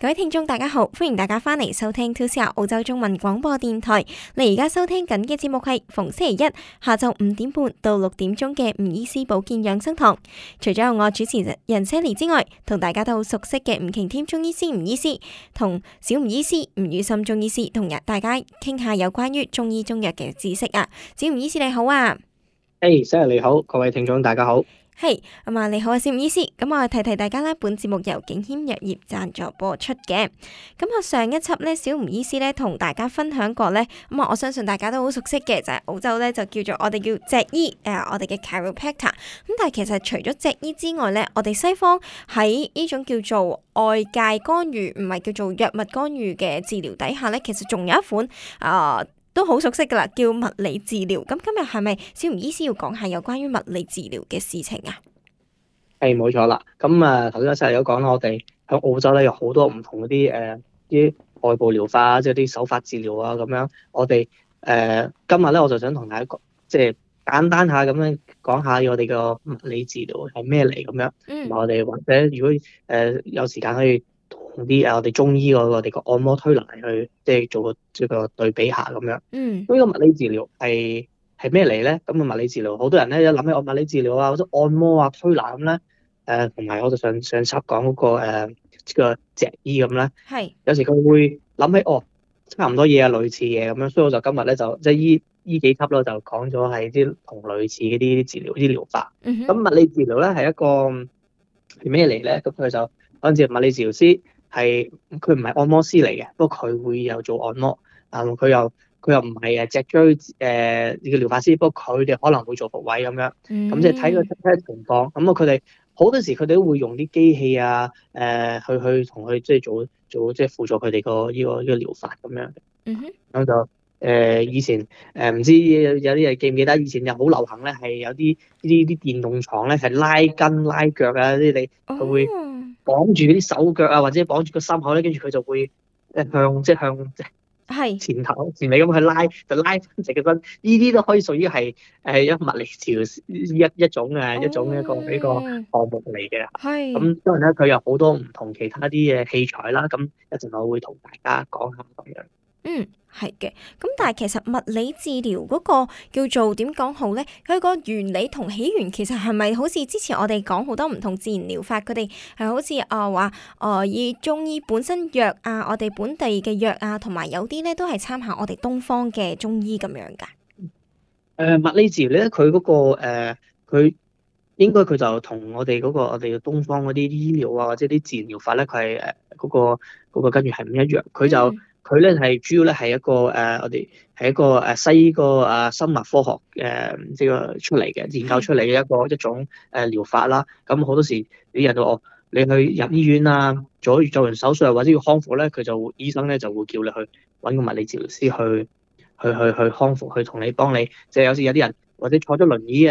各位聽眾大家好，歡迎大家翻嚟收聽 2CR 澳洲中文廣播電台。你而家收聽緊嘅節目係逢星期一下晝5點半到6點鐘嘅吳醫師保健養生堂。除咗有我主持人 Sally 之外，同大家都好熟悉嘅吳擎添中醫師吳醫師，同小吳醫師吳宇森中醫師，同大家傾下有關於中醫中藥嘅知識啊。小吳醫師你好啊。 Sally 你好，各位聽眾大家好。 係你好啊，小吳醫師。咁我提大家咧，本節目由景軒藥業贊助播出嘅。咁上一輯咧，小吳醫師咧同大家分享過咧，我相信大家都好熟悉嘅，就係澳洲咧就叫做我哋叫脊醫，我哋嘅 chiropractor。咁但係其實除咗脊醫之外咧，我哋西方喺呢種叫做外界干預，唔係叫做藥物干預嘅治療底下咧，其實仲有一款都好熟悉噶啦，叫物理治療。咁今日係咪小吳醫師要講下有關於物理治療嘅事情啊？ 係冇錯啦。咁頭先Sally有講啦，我哋喺澳洲咧有好多唔同嗰啲外部療法啊，即係啲手法治療啊咁樣。我哋今日咧我就想同大家即係簡單下咁樣講下我哋個物理治療係咩嚟咁樣。同埋我哋或者如果有時間可以同啲我哋中醫我哋個按摩推拿去即係做個對比下咁樣。咁呢個物理治療係咩嚟咧？咁個物理治療好多人咧一諗起物理治療啊，或者按摩啊、推拿咁咧，同埋我就上輯講嗰個脊醫咁咧， 係有時佢會諗起差唔多嘢啊，類似嘢咁樣，所以我就今日咧就即係依幾輯咯，就講咗係啲同類似嗰啲治療啲療法。咁物理治療咧係一個係咩嚟咧？咁佢就嗰陣時物理治療師佢唔係按摩師嚟嘅，不過佢會有做按摩佢又唔係脊椎嘅療法師，不過佢哋可能會做復位咁樣。咁即係睇個情況。咁佢哋好多時佢哋都會用啲機器啊，去同佢即係做即係輔助佢哋個呢個療法咁樣。咁就以前唔知有啲人記唔記得，以前又好流行咧，係有啲電動床咧係拉筋拉腳啊啲佢會綁住嗰啲手腳啊，或者綁住個心口咧，跟住佢就會向前頭前尾咁去拉，就拉翻直個身。呢啲都可以屬於係一個物理治療一種一個呢個項目嚟嘅。咁當然咧，佢有好多唔同其他啲嘅器材啦。咁一陣我會同大家講下咁樣。 係嘅。咁但係其實物理治療嗰個叫做點講好咧？佢個原理同起源其實係咪好似之前我哋講好多唔同自然療法，佢哋係好似話以中醫本身藥啊，我哋本地嘅藥啊，同埋有啲咧都係參考我哋東方嘅中醫咁樣噶。 物理治療咧，佢嗰個佢應該佢就同我哋我哋嘅東方嗰啲醫療啊，或者啲自然療法咧，佢係嗰個跟住係唔一樣。佢咧係主要咧係一個我哋係一個西醫個生物科學即係出嚟嘅研究出嚟嘅一種療法啦。咁好多時啲人都你去入醫院啊，做完手術或者要康復咧，醫生咧就會叫你去揾個物理治療師去康復，去同你幫你。即係有時有啲人或者坐咗輪椅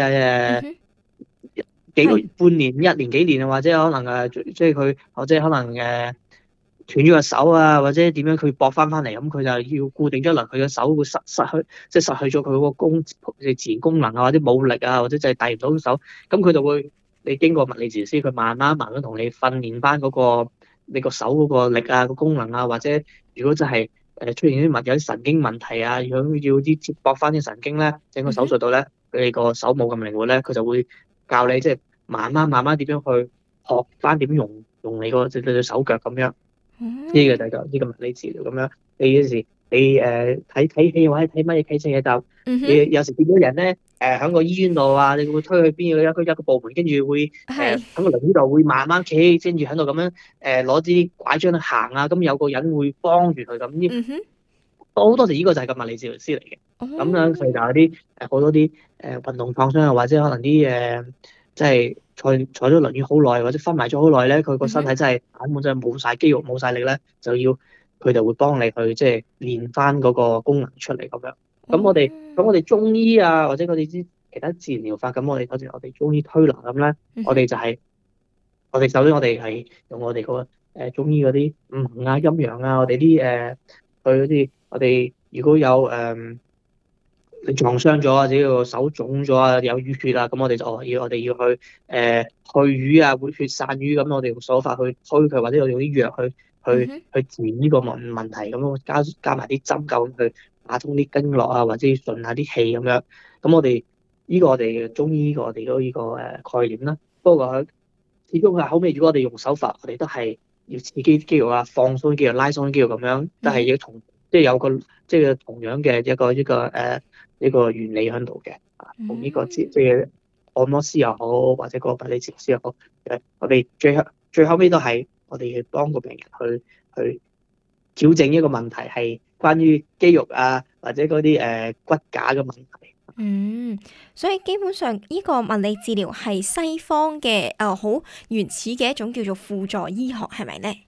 半年、1年、幾年啊，或者可能即係佢或者可能斷咗個手啊，或者點樣佢駁翻嚟，咁佢就要固定咗落，佢嘅手會失去咗佢嗰個自然功能啊，或者冇力啊，或者就係遞唔到手，咁佢就會你經過物理治療師，佢慢慢同你訓練翻你個手嗰個力啊、個功能啊，或者如果真係出現有啲神經問題啊，要啲接駁翻啲神經咧，整個手術度咧，你個手冇咁靈活咧，佢就會教你即係慢慢點樣去學翻點用你個隻手腳咁樣。呢個就係呢個物理治療咁樣。你有時你睇戲或者睇乜嘢睇嘢就，你有時見到人咧喺個醫院度啊，你會推去邊一個部門，跟住會喺個輪椅度會慢慢企，跟住喺度咁樣攞啲拐杖去行啊。咁有個人會幫住佢咁。好多時呢個就係個物理治療師嚟嘅。咁樣佢就有啲好多啲運動創傷啊，或者可能啲即係坐咗輪椅好耐，或者昏迷咗好耐咧，佢個身體真係根本真係冇晒肌肉冇晒力咧，就要佢哋會幫你去即係練翻嗰個功能出嚟咁樣。咁我哋中醫啊，或者我哋啲其他自然療法，咁我哋中醫推拿咁咧，我哋就係我哋首先我哋係用我哋個中醫嗰啲五行啊、陰陽啊，我哋啲佢嗰啲我哋如果有你撞傷咗啊，或者個手腫咗啊，有淤血啊，咁我哋我哋要去去瘀啊，活血散瘀咁，我哋用手法去推佢，或者我哋用啲藥去去治呢個問題，咁樣加埋啲針灸去打通啲經絡啊，或者順下啲氣咁樣。咁我哋中醫我哋都呢個概念啦。不過始終係後尾，如果我哋用手法，我哋都係要刺激肌肉啊，放鬆肌肉、拉鬆肌肉咁樣，都係要即係有個即係同樣嘅一個原理喺度嘅。同呢個即係按摩師又好，或者個物理治療師又好，我哋最後尾都係我哋要幫個病人去矯正一個問題，係關於肌肉啊或者嗰啲骨架嘅問題。 所以基本上呢個物理治療係西方嘅好原始嘅一種叫做輔助醫學，係咪咧？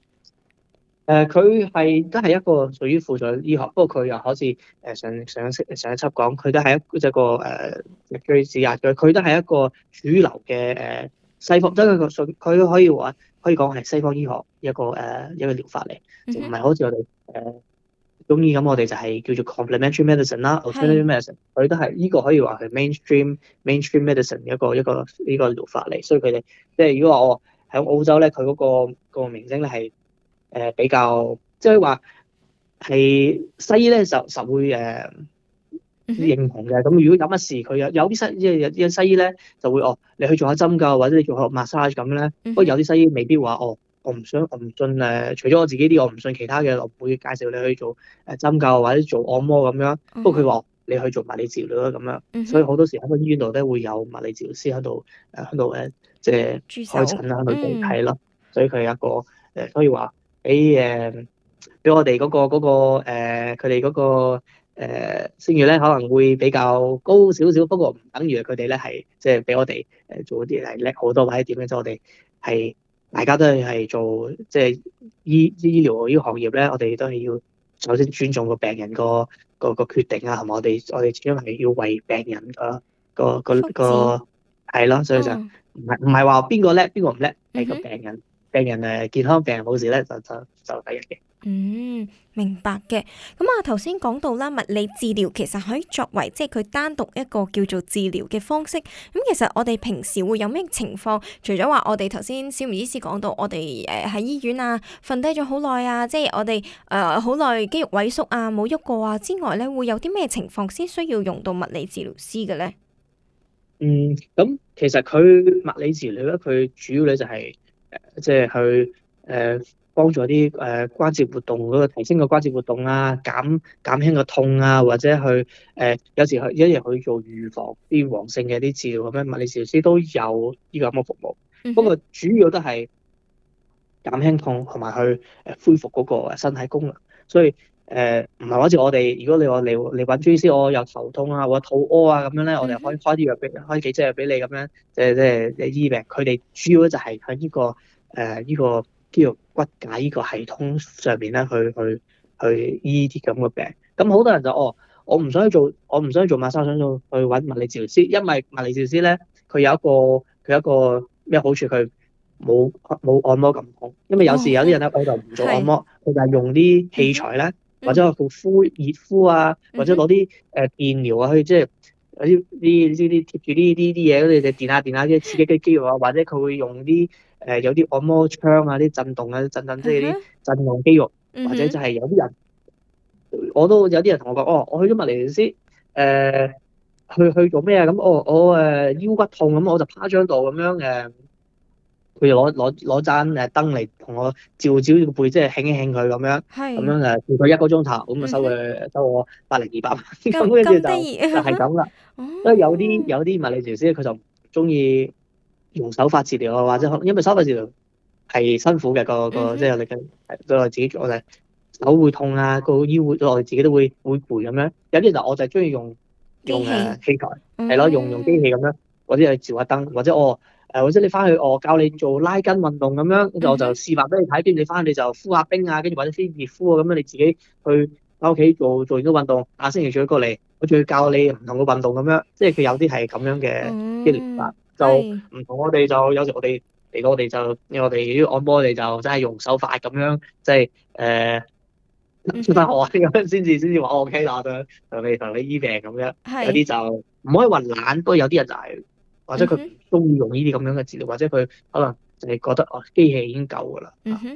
佢都係一個屬於輔助醫學，不過佢又好似上一輯講，佢都係一個最指壓佢都係一個主流嘅西方，即係佢可以講係西方醫學一個療法嚟，唔係好似我哋中醫咁，我哋就係叫做 complementary medicine 啦，alternative medicine，佢都係呢個可以話係 mainstream medicine 一個療法嚟，所以佢哋即係如果話我喺澳洲咧，佢嗰個名稱咧係比較即係話係西醫咧就實會認同嘅。咁如果有乜事，佢有啲西醫咧就會你去做下針灸或者你做下 massage 咁咧。不過有啲西醫未必話我唔信除咗我自己啲，我唔信其他嘅，我唔會介紹你去做針灸或者做按摩咁樣。不過佢話你去做物理治療啦咁樣。所以好多時喺個醫院度咧會有物理治療師喺度即係開診啦，喺度睇咯。所以佢係一個可以話俾我哋嗰佢哋嗰個聲譽咧可能會比較高少少，不過唔等於佢哋咧係即係俾我哋做啲係叻好多或者點樣，即係我哋係大家都係做即係醫療呢個行業咧，我哋都係要首先尊重個病人個決定啊，同埋我哋始終係要為病人個係咯，所以就唔係話邊個叻邊個唔叻，係個病人健康，病人冇事咧就第一嘅。 明白嘅。咁頭先講到啦，物理治療其實可以作為即係佢單獨一個叫做治療嘅方式。咁其實我哋平時會有咩情況？除咗話我哋頭先小苗醫師講到，我哋喺醫院啊瞓低咗好耐啊，即係我哋好耐肌肉萎縮啊冇喐過啊之外咧，會有啲咩情況先需要用到物理治療師嘅咧？ 咁其實佢物理治療咧，佢主要咧就係即係去幫助啲關節活動嗰個提升個關節活動啊，減輕個痛啊，或者去有時去做預防啲黃性嘅啲治療咁樣，物理治療師都有呢個咁嘅服務。不過主要都係減輕痛同埋去恢復嗰個身體功能。所以唔係好似我哋，如果你話你揾中醫師，我有頭痛啊或者肚屙啊咁樣咧，我哋可以開啲藥俾開幾隻藥俾你咁樣，即係醫病。佢哋主要咧就係喺呢個肌肉骨架呢個系統上面咧去醫啲咁嘅病。咁好多人就我唔想去做 massage， 想去揾物理治療師，因為物理治療師咧佢有一個咩好處，佢冇按摩咁痛。因為有時有啲人咧我就唔做按摩，佢就係用啲器材咧，或者去熱敷啊，或者攞啲電療啊，去即係有啲貼住啲嘢，嗰啲電下啲刺激啲肌肉啊，或者佢會用啲有啲按摩槍啊，啲震動啊，震即係啲震動肌肉，或者就係有啲人，我都有啲人同我講，我去咗物理治療師去做咩啊？咁我腰骨痛，咁我就趴張度咁樣佢就攞盞燈嚟同我照個背，即係輕一輕佢咁樣，咁樣照佢1個鐘頭，咁收我100-200蚊，咁跟住就係咁啦。所以有啲物理治療師佢就唔中意用手法治療啊，或者可能因為手法治療係辛苦嘅即係我哋嘅對我自己我哋手會痛啊，個腰會我哋自己都會攰咁樣。有啲人我就係中意用器材係咯，用機器咁樣，或者係照下燈，或者或者你翻去我教你做拉筋運動咁樣，我就示範俾你睇，跟住你翻去你就敷下冰啊，跟住或者先熱敷啊，咁樣你自己去翻屋企做完個運動，下星期再過嚟，我仲要教你唔同嘅運動咁樣，即係佢有啲係咁樣嘅療法，就唔同我哋就有時我哋嚟到我哋就我哋啲按摩我哋就真係用手法咁樣，即係出翻汗咁樣先至話 OK 啦，同你醫病咁樣，有啲就唔可以話懶，不過有啲人就係。或者佢唔中意用呢啲咁樣嘅治療，或者佢可能就係覺得機器已經夠㗎啦。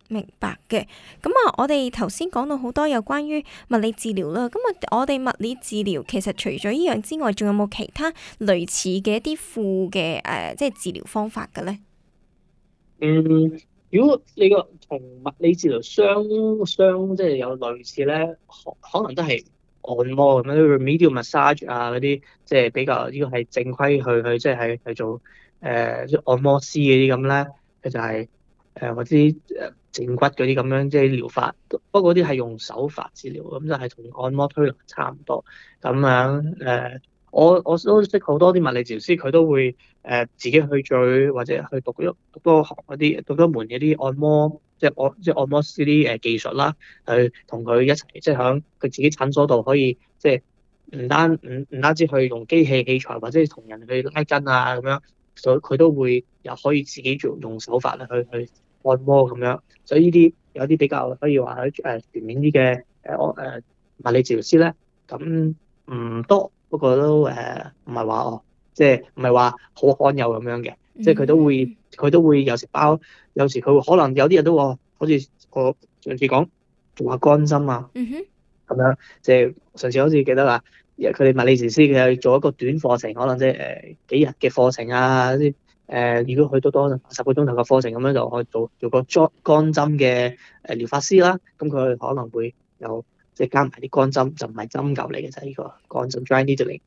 明白嘅。咁啊，我哋頭先講到好多有關於物理治療啦。咁啊，我哋物理治療其實除咗呢樣之外，仲有冇其他類似嘅一啲副嘅即係治療方法嘅咧？ 嗯，如果你個同物理治療即係有類似咧，可能都係按摩咁樣，remedial massage 啊嗰啲，即係比較呢個係正規去即係去做即係按摩師嗰啲咁咧，佢就係或者整骨嗰啲咁樣即係療法，不過嗰啲係用手法治療，咁就係同按摩推拿差唔多咁樣我都識好多啲物理治療師，佢都會自己去做或者去讀多學嗰啲讀多門嗰啲按摩，即係按摩師啲技術啦，去同佢一齊即係喺佢自己診所度可以即係唔單止去用機器器材或者同人去拉筋啊咁樣，所以佢都會又可以自己做用手法去按摩咁樣，所以呢啲有啲比較可以話喺全面啲嘅物理治療師咧，咁唔多。不過都唔係話即係唔係話好罕有咁樣嘅，即係佢都會有時有時佢會可能有啲人都話，好似我上次講做下乾針啊咁樣，即係上次好似記得啦，佢哋物理治療師佢係做一個短課程，可能即係幾日嘅課程啊，啲如果去到多10個鐘頭嘅課程咁樣，就可以做個乾針嘅療法師啦，咁佢可能會有。即係加埋啲乾針，就唔係針灸嚟嘅，就係呢個乾針 dry needling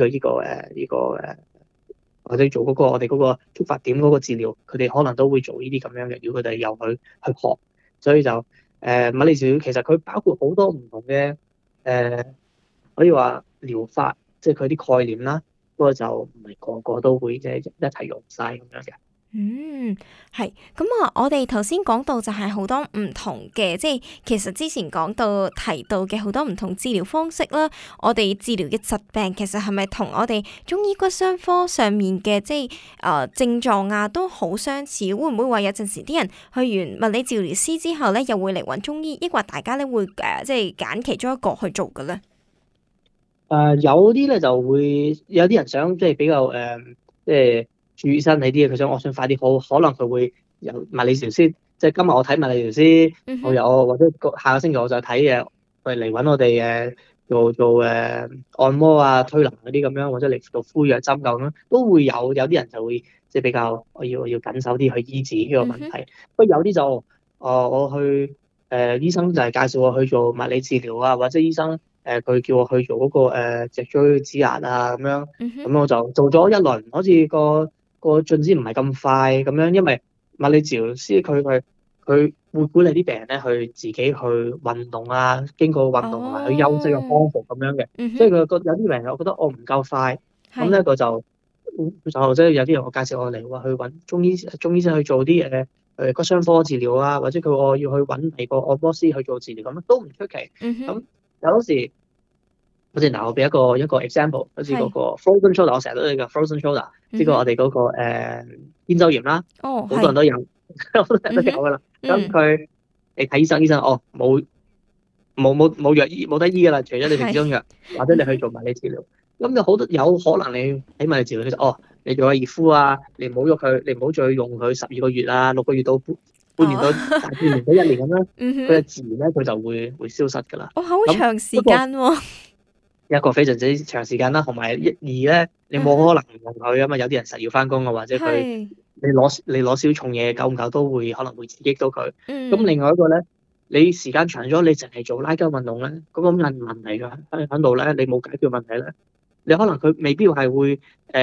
或者做嗰個我哋嗰個觸發點嗰個治療，佢哋可能都會做呢啲咁樣嘅。如果佢哋又去學，所以就物理治療其實佢包括好多唔同嘅可以話療法，即係佢啲概念啦。不過就唔係個個都會即係一齊用晒咁樣嘅。 係咁啊！我哋頭先講到就係好多唔同嘅，即係其實之前講到提到嘅好多唔同治療方式啦。我哋治療嘅疾病其實係咪同我哋中醫骨傷科上面嘅即係症狀啊都好相似？會唔會話有陣時啲人去完物理治療師之後咧，又會嚟揾中醫，抑或大家咧會即係揀其中一個去做嘅咧？ 有啲咧就會有啲人想即係比較即係注意身體啲嘅，我想快啲好，可能佢會由物理治療師，即係今日我睇物理治療師，我有或者下個星期我就睇佢嚟揾我哋做按摩啊、推拿嗰啲咁樣，或者嚟做敷藥針灸咁樣，都會有啲人就會即係比較我要緊手啲去醫治呢個問題。不過有啲就我去醫生就係介紹我去做物理治療啊，或者醫生。佢叫我去做嗰個脊椎指壓啊咁樣，咁我就做咗一輪，好似個進展唔係咁快咁樣，因為物理治療師佢會鼓勵啲病人咧去自己去運動啊，經過運動同埋去休息嘅康復咁樣嘅，所以佢有啲病人我覺得我唔夠快，咁咧佢就即係有啲人我介紹我嚟話去揾中醫生去做啲骨傷科治療啊，或者佢我要去揾第個按摩師去做治療咁樣都唔出奇，咁。有時好似嗱，我俾一個 example， 好似嗰個 frozen shoulder， 我成日都呢個 frozen shoulder，呢個我哋嗰個肩周炎啦，好多人都有，好多人都有噶啦。咁你睇醫生冇藥醫，冇得醫噶啦，除咗你食中藥，或者你去做物理治療。咁有可能你喺物理治療，其實你做下熱敷啊，你唔好喐佢，你唔好再用佢12個月啊，6個月到半年到大半年到1年咁樣，佢就自然咧佢就會消失㗎啦。 好長時間喎！ 一個非常之長時間啦，同埋二咧，你冇可能唔用佢啊嘛。有啲人實要翻工啊，或者你攞少重嘢，久唔久都會可能會刺激到佢。咁另外一個咧，你時間長咗，你淨係做拉筋運動咧，嗰個問題㗎喺度咧，你冇解決問題咧，你可能佢未必係會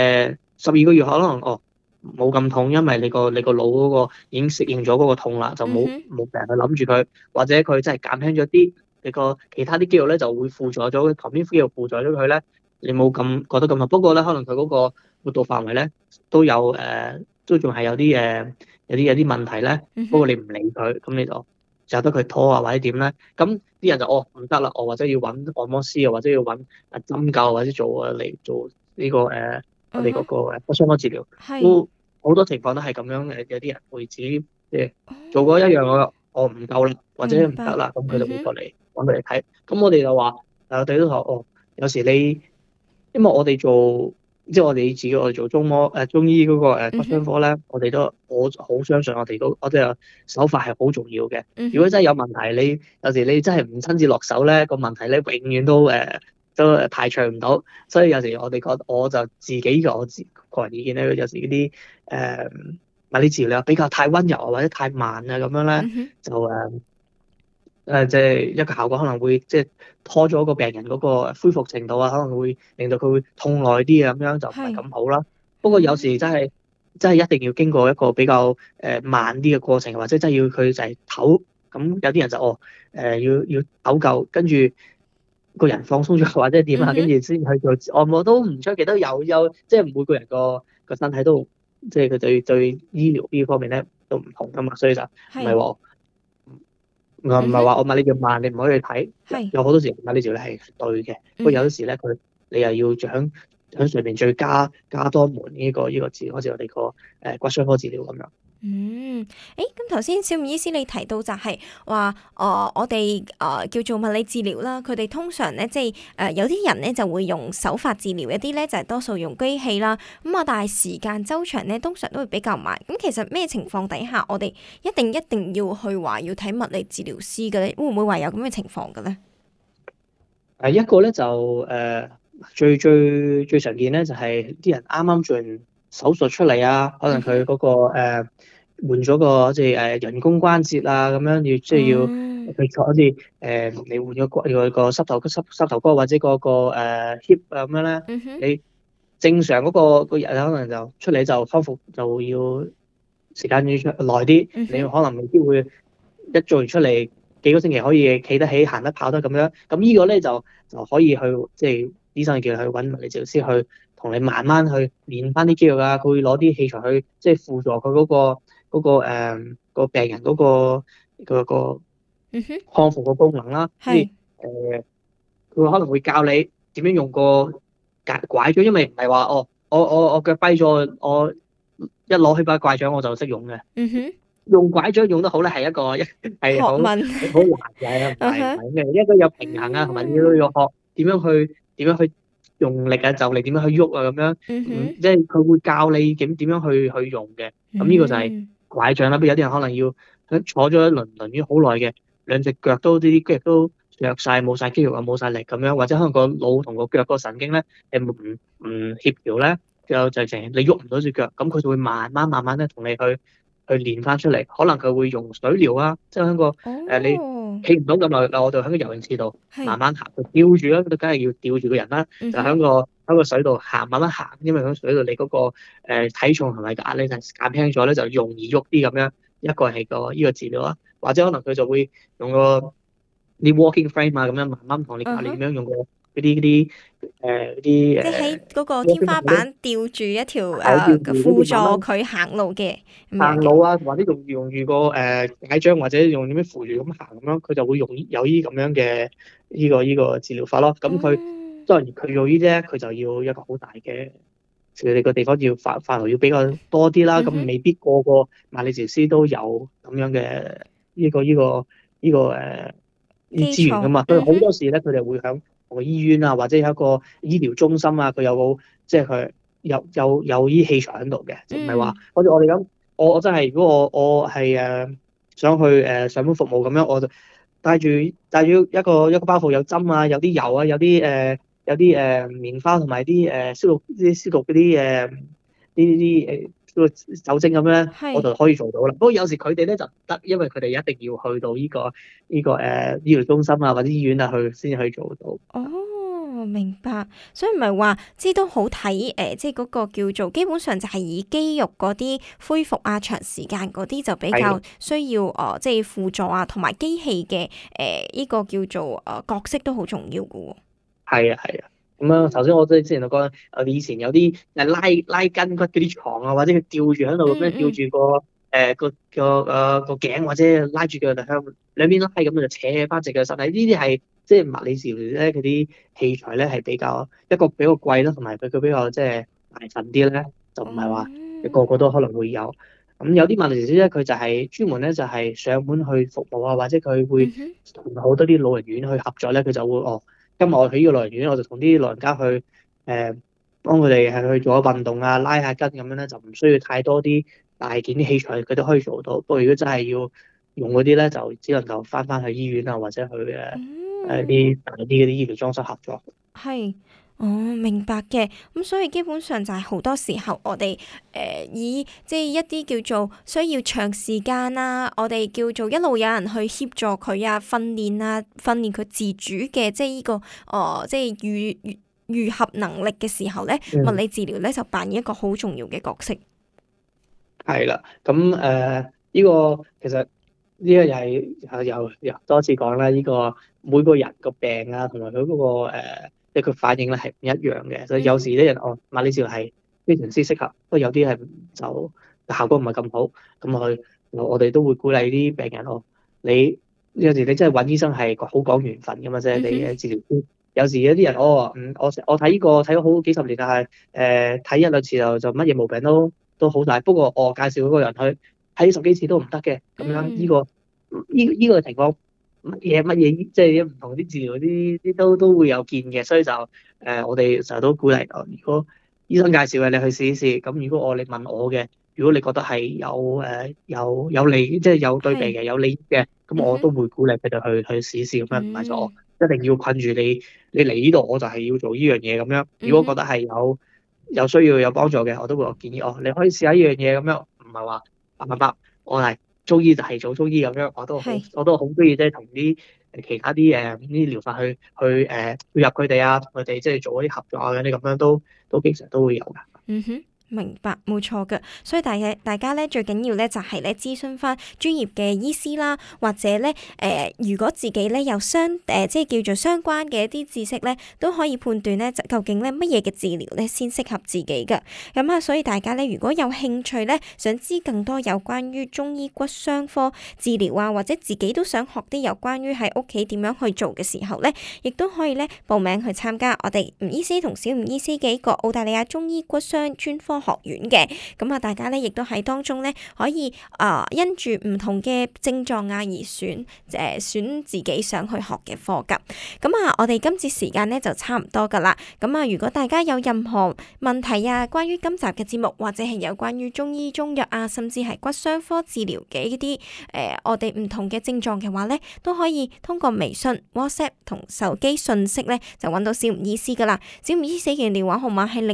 12個月可能冇咁痛，因為你個腦嗰個已經適應咗嗰個痛啦，就冇病去諗住佢，或者佢真係減輕咗啲，你個其他啲肌肉咧就會輔助咗，旁邊肌肉輔助咗佢咧，你冇咁覺得咁痛。不過咧，可能佢嗰個活動範圍咧都有都仲係有啲有啲問題咧。不過你唔理佢，咁你就得佢拖啊或者點咧，咁啲人就唔得啦，或者要揾按摩師啊，或者要揾針灸或者嚟做呢個我哋嗰個骨傷科治療，都好多情況都係咁樣嘅。有啲人會自己做過一樣我唔夠啦，或者唔得啦，咁佢就會過嚟揾佢嚟睇。咁我哋就話我哋都話有時因為我哋做即係我哋自己我哋做中醫嗰個骨嗯哼， 傷科咧，我好相信我哋手法係好重要嘅。 嗯哼， 如果真係有問題，你有時你真係唔親自落手咧，個問題咧永遠都排除唔到。所以有時我就自己個人意見咧，有時嗰啲物理治療比較太溫柔啊，或者太慢啊咁樣咧， 嗯哼， 就即係一個效果可能會即係拖咗個病人嗰個恢復程度啊，可能會令到佢會痛耐啲啊，咁樣就唔係係， 咁好啦。不過有時嗯真係一定要經過一個比較慢啲嘅過程，或者真係要佢就係唞。咁有啲人就要唞夠，跟住個人放鬆咗或者點啊，跟嗯哼。 住先去做按摩都唔出奇，都有即係每個人個身體都即係佢對醫療呢方面咧都唔同噶嘛，所以就唔係係， 話。唔係嗯哼， 話我物理治療慢，你唔可以去睇。 係， 有好多時物理治療係對嘅，不過有嗯哼。 啲時咧你又要喺上面再加多門呢個治療，好似我哋個骨傷科治療咁樣。 嗯，誒，咁頭先小吳醫師你提到就係話，我哋叫做物理治療啦，佢哋通常咧即係有啲人咧就會用手法治療，一啲咧就係多數用機器啦。咁啊，但係時間周長咧通常都會比較慢。咁其實咩情況底下我哋一定要去話要睇物理治療師嘅咧？會唔會話有咁嘅情況嘅咧？ 一個咧就最常見咧就係啲人啱啱做完手術出嚟啊，可能佢嗯哼， 嗰個換咗個好似人工關節啊咁樣，即係要嗯佢坐好似你換咗個膝頭哥或者個hip 啊咁樣咧， 嗯哼， 你正常個人可能就出嚟就康復就要時間要耐啲，你嗯哼， 可能未必會一做完出嚟幾個星期可以企得起、行得、跑得咁樣。咁呢個咧就可以去即係醫生叫你去揾物理治療師去同你慢慢去練翻啲肌肉啊。佢會攞啲器材去即係輔助佢個病人個嗯哼， 康復個功能啦。即係係， 佢可能會教你點樣用個拐杖，因為唔係話我腳跛咗，我一攞起把拐杖我就識用嘅。 嗯哼， 用拐杖用得好咧，係好學問， 難嘅，唔嗯哼， 係唔係嘅，應該有平衡啊，同埋你都要學點樣去用力啊，就力點樣去喐啊，咁樣， 嗯哼， 即係佢會教你點樣去用嘅。咁呢個就係嗯拐杖啦。不過有啲人可能要坐咗輪椅好耐嘅，兩隻腳都啲肌肉都弱晒，冇晒肌肉啊，冇晒力咁樣，或者可能個腦同個腳個神經咧係唔協調咧，就成你喐唔到隻腳，咁佢就會慢慢咧同你去練翻出嚟。可能佢會用水療啊，即係喺個你哦， 企唔到咁耐，嗱我就喺個游泳池度慢係， 慢行，佢吊住啦，佢梗係要吊住個人啦，就嗯哼， 喺個水度行，慢慢行，因為喺水度你嗰個體重同埋個壓力就減輕咗咧，就容易喐啲咁樣。一個係呢個治療啦，或者可能佢就會用啲 walking frame 啊咁樣慢慢同你教嗯哼。 你點樣用嗰啲即係喺嗰個天 walking 花 frame 板吊住一條吊住跟輔助住慢慢佢行路嘅咁樣嘅。 行路啊，或者用住個拐杖或者用點樣扶住咁行咁樣，佢就會有呢咁樣嘅呢個治療法咯。咁佢哦， 當然佢做呢啲咧，佢就要一個好大嘅，佢哋個地方要範圍要比較多啲啦。 嗯哼， 咁未必個個物理治療師都有咁樣嘅呢個基礎， 資源噶嘛。所以好嗯哼， 多時咧，佢哋會喺個醫院啊，或者有一個醫療中心啊，佢有個即係佢有依器材喺度嘅，就唔係話嗯， 好似我哋咁。我真係如果我係想去上門服務咁樣，我就帶住一個包袱，有針啊，有啲油啊，有啲棉花同埋啲消毒嗰啲酒精咁樣，我係。 就可以做到啦。不過有時佢哋咧就唔得，因為佢哋一定要去到呢個醫療中心啊或者醫院啊先去做到。 哦，明白。所以唔係話即係都好睇即係嗰個叫做基本上就係以肌肉嗰啲恢復啊，長時間嗰啲就比較係需要即係輔助啊，同埋機器嘅呢個叫做角色都好重要嘅喎。 係啊。咁啊，頭先我都之前都講，我哋以前有啲拉筋骨嗰啲床啊，或者佢吊住喺度咁樣吊嗯嗯， 住個頸，或者拉住佢向兩邊拉咁樣就扯翻直嘅身體。呢啲係即係物理治療咧，嗰啲器材咧係比較貴啦，同埋佢比較即係大份啲咧，就唔係話個哦， 個都可能會有。咁有啲物理治療師咧，佢就係專門咧就係上門去服務啊，或者佢會嗯哼， 同好多啲老人院去合作咧，佢就會今日我去呢個老人院，我就同啲老人家去幫佢哋係去做下運動啊、拉下筋咁樣咧，就唔需要太多啲大件啲器材，佢都可以做到。不過如果真係要用嗰啲咧，就只能夠翻去醫院啊，或者去啲大啲嗰啲醫療裝修合作。 係。哦，明白嘅。咁所以基本上就係好多時候我哋以即係一啲叫做需要長時間啊，我哋叫做一路有人去協助佢啊，訓練佢自主嘅即係呢個即係愈合能力嘅時候咧，物理治療咧就扮演一個好重要嘅角色。 係啦，咁呢個其實呢個又係又多次講啦，呢個每個人個病啊，同埋佢嗰個即係佢反應咧係唔一樣嘅，所以有時啲人物理治療係非常之適合，不過有啲係就效果唔係咁好，咁我哋都會鼓勵啲病人你有時你真係揾醫生係好講緣分噶嘛，即係你嘅治療師。有時有啲人我睇呢個睇咗好幾十年，但係睇一兩次就乜嘢毛病都好大，不過我介紹嗰個人去睇10幾次都唔得嘅，咁樣呢個情況乜嘢即係唔同啲治療啲都會有見嘅，所以就我哋成日都鼓勵如果醫生介紹嘅你去試一試，咁如果你問我嘅，如果你覺得係有利即係有對比嘅有利益嘅，咁我都會鼓勵佢哋去試一試，咁樣唔係就我一定要困住你嚟呢度，我就係要做呢樣嘢咁樣。如果覺得係有需要有幫助嘅，我都會建議你可以試下呢樣嘢咁樣，唔係話白我係中醫就係做中醫咁樣，我都好中意即係同啲其他啲啲療法去配合佢哋啊，同佢哋即係做嗰啲合作啊，嗰啲咁樣都經常都會有噶。 明白，冇錯嘅，所以大家咧最緊要咧就係咧諮詢翻專業嘅醫師啦，或者咧如果自己咧有即係叫做相關嘅一啲知識咧，都可以判斷咧究竟咧乜嘢嘅治療咧先適合自己嘅。咁啊，所以大家咧如果有興趣咧，想知更多有關於中醫骨傷科治療啊，或者自己都想學啲有關於喺屋企點樣去做嘅時候咧，亦都可以咧報名去參加我哋吳醫師同小吳醫師嘅一個澳大利亞中醫骨傷專科學院嘅。咁啊，大家咧亦都喺當中咧可以因住唔同嘅症狀啊而選自己想去學嘅科噶。咁啊，我哋今次時間咧就差唔多噶啦。咁啊，如果大家有任何問題啊，關於今集嘅節目，或者係有關於中醫中藥啊，甚至係骨傷科治療嘅呢啲我哋唔同嘅症狀嘅話咧，都可以通過微信、WhatsApp 同手機訊息咧就揾到小吳醫師噶啦。小吳醫師嘅電話號碼係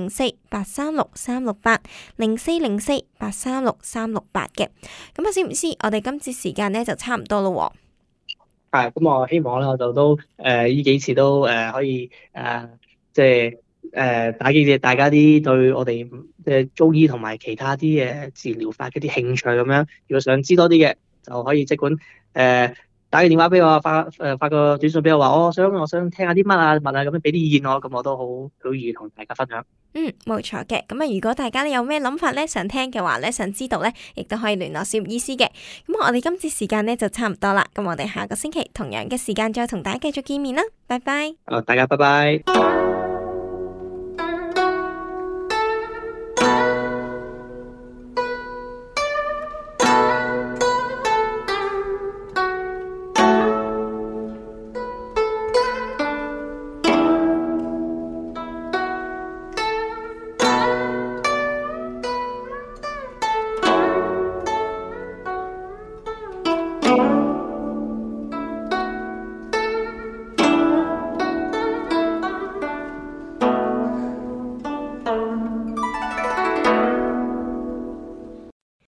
0404836368。0404836368嘅。咁啊，小吳醫師，我哋今次時間咧就差唔多咯。 係，咁我希望咧，我就都呢幾次都可以即係打擊住大家啲對我哋即係中醫同埋其他啲治療法嗰啲興趣咁樣。如果想知多啲嘅，就可以即管打個電話俾我，發個短信俾我話，我想聽下啲乜啊，問下咁樣俾啲意見我，咁我都好願意同大家分享。 冇錯嘅。咁啊，如果大家有咩諗法咧，想聽嘅話咧，想知道咧，亦都可以聯絡小吳醫師嘅。咁我哋今次時間咧就差唔多啦。咁我哋下個星期同樣嘅時間再同大家繼續見面啦。拜拜。 大家拜拜。